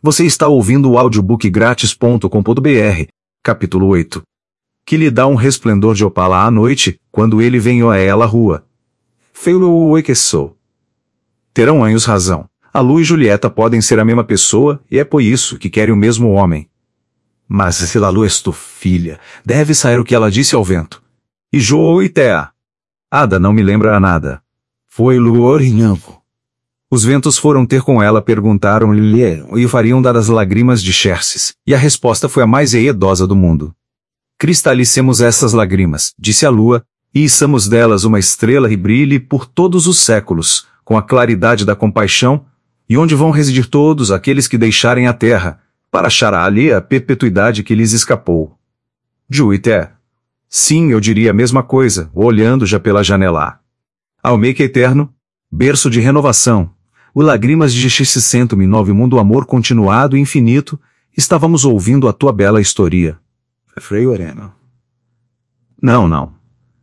Você está ouvindo o audiobookgratis.com.br, capítulo 8. Que lhe dá um resplendor de opala à noite, quando ele vem a ela rua. Feilo o que sou. Terão anjos razão. A Lu e Julieta podem ser a mesma pessoa, e é por isso que querem o mesmo homem. Mas se a Lu és tu filha, deve sair o que ela disse ao vento. E João e Tea. Ada não me lembra nada. Foi Luorinhampo. Os ventos foram ter com ela, perguntaram-lhe e fariam dar as lágrimas de Xerxes, e a resposta foi a mais edosa do mundo. Cristalicemos essas lágrimas, disse a lua, e içamos delas uma estrela e brilhe por todos os séculos, com a claridade da compaixão, e onde vão residir todos aqueles que deixarem a terra, para achar ali a perpetuidade que lhes escapou. Juité. Sim, eu diria a mesma coisa, olhando já pela janela. Almeque eterno, berço de renovação, o lágrimas de Xerxes sento-me novo mundo amor continuado e infinito, estávamos ouvindo a tua bela história. Frei Oreno. Não.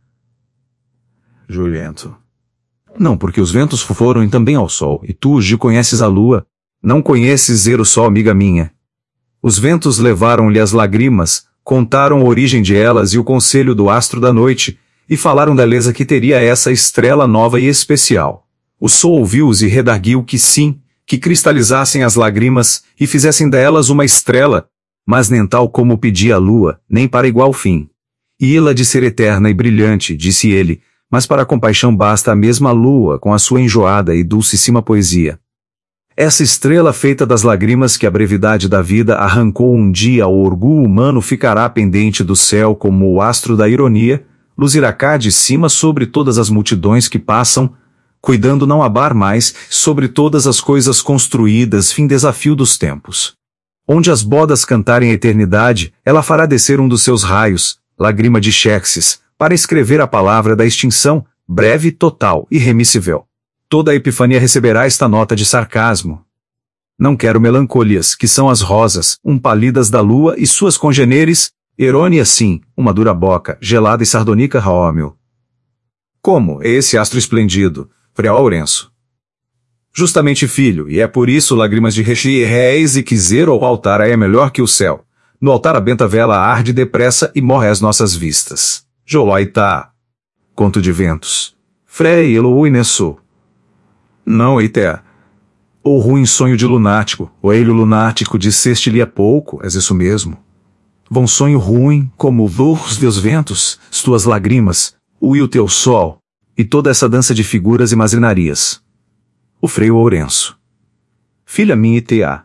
Juliento. Não, porque os ventos foram também ao sol, e tu já conheces a lua, não conheces o sol, amiga minha. Os ventos levaram-lhe as lágrimas, contaram a origem de elas e o conselho do astro da noite, e falaram da beleza que teria essa estrela nova e especial. O sol ouviu-os e redarguiu que sim, que cristalizassem as lágrimas, e fizessem delas uma estrela, mas nem tal como pedia a lua, nem para igual fim. E ela de ser eterna e brilhante, disse ele, mas para a compaixão basta a mesma lua com a sua enjoada e dulcíssima poesia. Essa estrela feita das lágrimas que a brevidade da vida arrancou um dia ao orgulho humano ficará pendente do céu como o astro da ironia, luzirá cá de cima sobre todas as multidões que passam, cuidando não abar mais sobre todas as coisas construídas fim desafio dos tempos. Onde as bodas cantarem a eternidade, ela fará descer um dos seus raios, lágrima de Xerxes, para escrever a palavra da extinção, breve, total, irremissível. Toda a epifania receberá esta nota de sarcasmo. Não quero melancolias, que são as rosas, pálidas da lua e suas congêneres, erônia sim, uma dura boca, gelada e sardônica Raómio. Como é esse astro esplêndido, Frei Lourenço? Justamente filho, e é por isso lágrimas de reis e quiser ao altar é melhor que o céu. No altar a benta vela arde depressa e morre às nossas vistas. Joloitá. Conto de ventos. Frei Elou Inesso. Não, Eitea. O ruim sonho de lunático, o elho lunático disseste-lhe há pouco, és isso mesmo. Vão sonho ruim, como os teus ventos, as tuas lágrimas, o teu sol, e toda essa dança de figuras e masrinarias. O Frei Lourenço. Filha minha Eitea.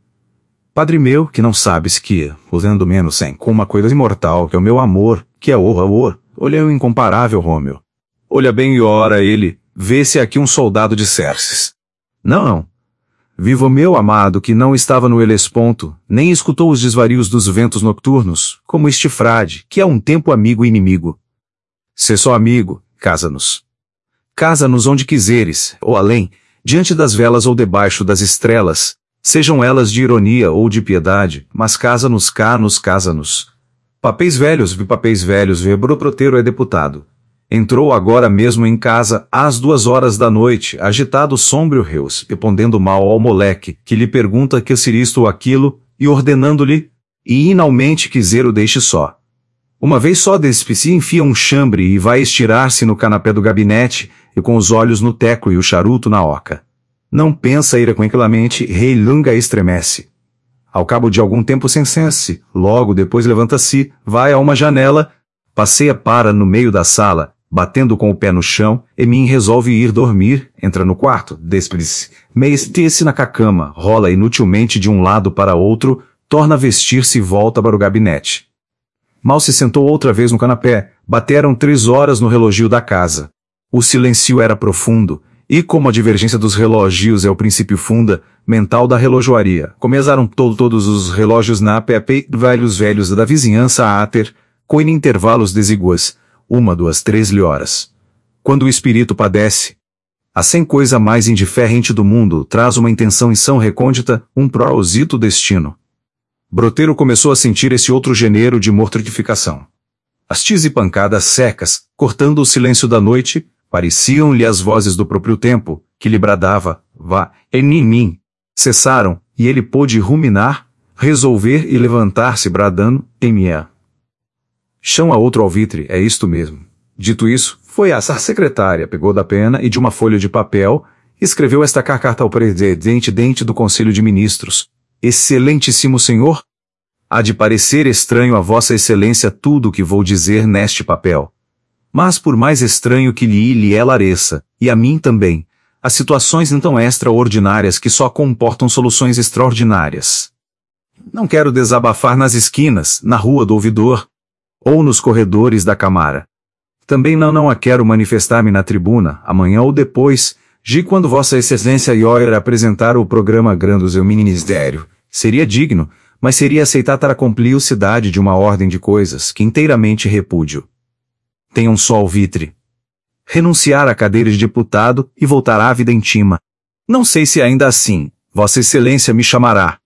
Padre meu, que não sabes que, usando menos sem, com uma coisa imortal, que é o meu amor, que é o olha o incomparável Rômeo. Olha bem e ora ele, vê-se aqui um soldado de Xerxes. Não. Vivo meu amado que não estava no Helesponto, nem escutou os desvarios dos ventos nocturnos, como este frade, que é um tempo amigo e inimigo. Se só amigo, casa-nos. Casa-nos onde quiseres, ou além, diante das velas ou debaixo das estrelas, sejam elas de ironia ou de piedade, mas casa-nos cá, nos casa-nos. Papéis velhos, Broproteiro é deputado. Entrou agora mesmo em casa, às 2 horas da noite, agitado sombrio reus, respondendo mal ao moleque, que lhe pergunta que se isto ou aquilo, e ordenando-lhe, e inalmente quiser o deixe só. Uma vez só desse enfia um chambre e vai estirar-se no canapé do gabinete, e com os olhos no teco e o charuto na oca. Não pensa ir tranquilamente, rei Lunga estremece. Ao cabo de algum tempo sense, logo depois levanta-se, vai a uma janela, passeia para no meio da sala, batendo com o pé no chão, e mim resolve ir dormir, entra no quarto, despede-se, meia-se na cacama, rola inutilmente de um lado para outro, torna a vestir-se e volta para o gabinete. Mal se sentou outra vez no canapé, bateram 3 horas no relógio da casa. O silêncio era profundo, e como a divergência dos relógios é o princípio funda, mental da relojoaria, começaram todos os relógios na PP velhos da vizinhança a ter, com intervalos desiguais, 1, 2, 3 horas. Quando o espírito padece, a sem coisa mais indiferente do mundo traz uma intenção em são recôndita, um prosito destino. Broteiro começou a sentir esse outro gênero de mortificação. As tias e pancadas secas, cortando o silêncio da noite, pareciam-lhe as vozes do próprio tempo, que lhe bradava, vá, em mim, cessaram, e ele pôde ruminar, resolver e levantar-se bradando, temia. Chão a outro alvitre, é isto mesmo. Dito isso, foi à secretária, pegou da pena e de uma folha de papel, escreveu esta carta ao presidente do Conselho de Ministros. Excelentíssimo senhor, há de parecer estranho a vossa excelência tudo o que vou dizer neste papel. Mas por mais estranho que lhe pareça, e a mim também, há situações então extraordinárias que só comportam soluções extraordinárias. Não quero desabafar nas esquinas, na rua do ouvidor, ou nos corredores da Câmara. Também não a quero manifestar-me na tribuna, amanhã ou depois, de quando vossa excelência ier apresentar o programa grande do seu ministério. Seria digno, mas seria aceitar a complexidade de uma ordem de coisas que inteiramente repúdio. Tenham só alvitre. Renunciar à cadeira de deputado e voltar à vida íntima. Não sei se ainda assim, vossa excelência me chamará.